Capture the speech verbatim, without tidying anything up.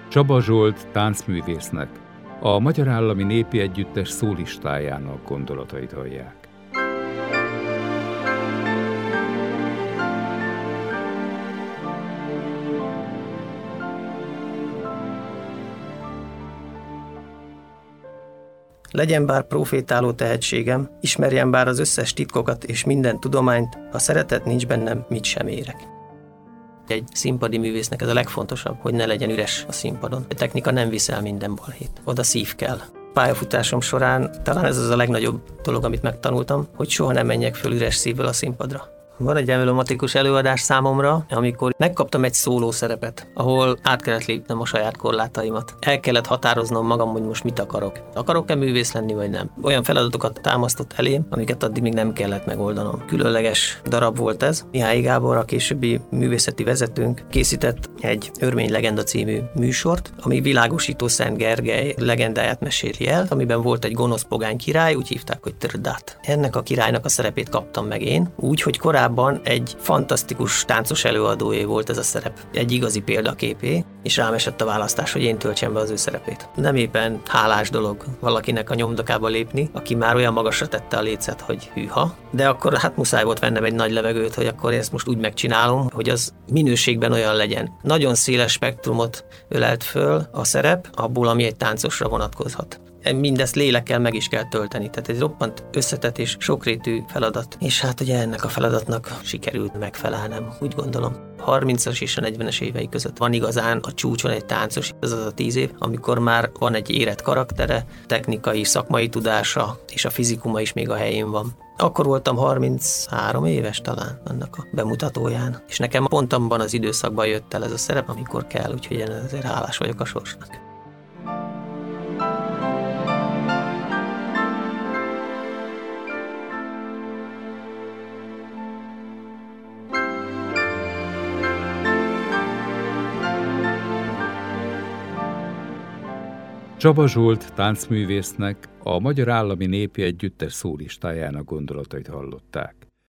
Csaba Zsolt táncművésznek, a Magyar Állami Népi Együttes szólistájának gondolatait hallják. Legyen bár profétáló tehetségem, ismerjem bár az összes titkokat és minden tudományt, ha szeretet nincs bennem, mit sem érek. Egy színpadi művésznek ez a legfontosabb, hogy ne legyen üres a színpadon. A technika nem viszel minden balhét. Oda szív kell. Pályafutásom során talán ez az a legnagyobb dolog, amit megtanultam, hogy soha nem menjek föl üres szívvel a színpadra. Van egy emblematikus előadás számomra, amikor megkaptam egy szóló szerepet, ahol át kellett lépnem a saját korlátaimat. El kellett határoznom magam, hogy most mit akarok. Akarok-e művész lenni, vagy nem? Olyan feladatokat támasztott elém, amiket addig még nem kellett megoldanom. Különleges darab volt ez. Mihály Gábor, a későbbi művészeti vezetőnk, készített egy Örmény legenda című műsort, ami világosító Szent Gergely legendáját meséli el, amiben volt egy gonosz pogány király, úgy hívták, hogy Trdát. Ennek a királynak a szerepét kaptam meg én, úgy, hogy korábban egy fantasztikus táncos előadóé volt ez a szerep. Egy igazi példaképé, és rám esett a választás, hogy én töltsem be az ő szerepét. Nem éppen hálás dolog valakinek a nyomdokába lépni, aki már olyan magasra tette a lécet, hogy hűha, de akkor hát muszáj volt vennem egy nagy levegőt, hogy akkor ezt most úgy megcsinálom, hogy az minőségben olyan legyen. Nagyon széles spektrumot ölelt föl a szerep, abból, ami egy táncosra vonatkozhat. Mindezt lélekkel meg is kell tölteni, tehát egy roppant összetett és sokrétű feladat. És hát ugye ennek a feladatnak sikerült megfelelnem, úgy gondolom. harmincas és a negyvenes évei között van igazán a csúcson egy táncos, ez az a tíz év, amikor már van egy érett karaktere, technikai, szakmai tudása, és a fizikuma is még a helyén van. Akkor voltam harminchárom éves talán annak a bemutatóján, és nekem pont abban az időszakban jött el ez a szerep, amikor kell, úgyhogy én ezért hálás vagyok a sorsnak. Csaba Zsolt táncművésznek, a Magyar Állami Népi Együttes szólistájának gondolatait hallották.